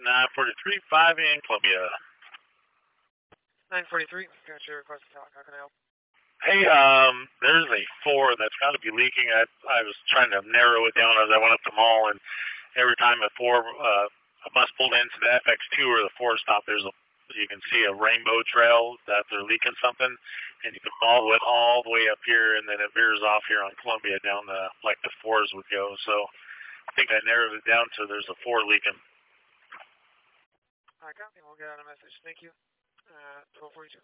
943, 5 in Columbia. 943, got your request to talk. How can I help? Hey, there's a 4 that's got to be leaking. I was trying to narrow it down as I went up the mall, and every time a bus pulled into the FX2 or the 4 stop, you can see a rainbow trail that they're leaking something, and you can follow it all the way up here, and then it veers off here on Columbia down like the 4s would go. So I think I narrowed it down to there's a 4 leaking. I copy. We'll get out a message. Thank you. 1242.